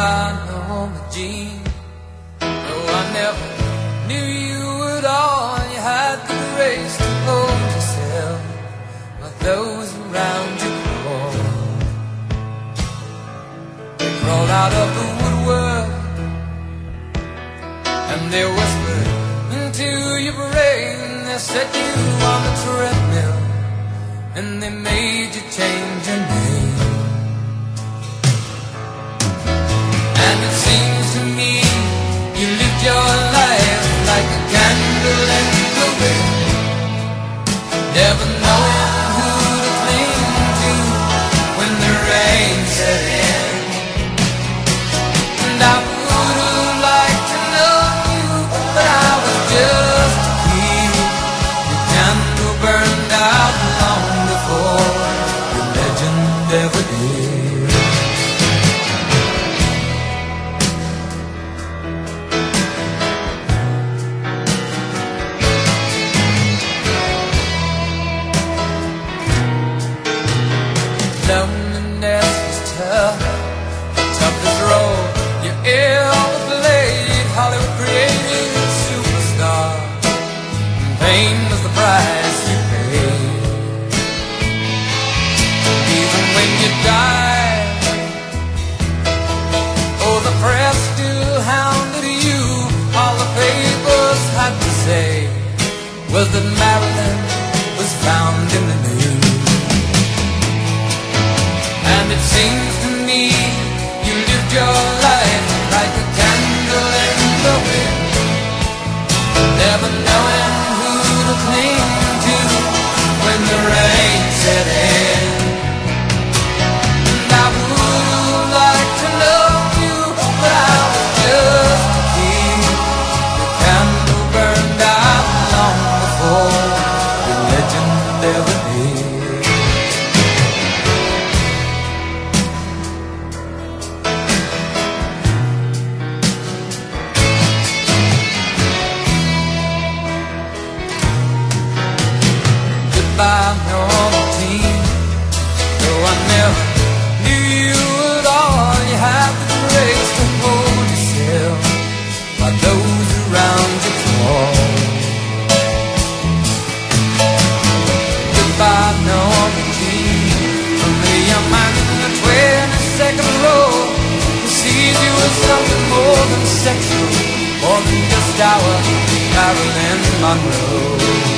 Goodbye, Norma Jean. No, I never knew you at all. You had the grace to hold yourself while those around you crawled. They crawled out of the woodwork and they whispered into your brain. They set you on the treadmill and they made you change your name. And it seems to me you lived your life like a candle in the wind, never knowing who to cling to when the rain set in. And I would have liked to know you, but I was just a kid. Your candle burned out long before your legend ever did. Loneliness is tough, the toughest role you ever played. Hollywood created superstar, and pain was the price you paid. Even when you died, oh, the press still hounded you. All the papers had to say was that Marilyn was found in the news. And it seems to me you lived your life like a candle in the wind, never knowing who to cling to when the rain set in. And I would have liked to know you, but I was just a kid. The candle burned out long before the legend ever did. Goodbye, Norma Jean. Though I never knew you at all, you had the grace to hold yourself while those around you crawled. Goodbye, Norma Jean. From the young man in the 22nd row who sees you as something more than sexual, more than just our Marilyn Monroe.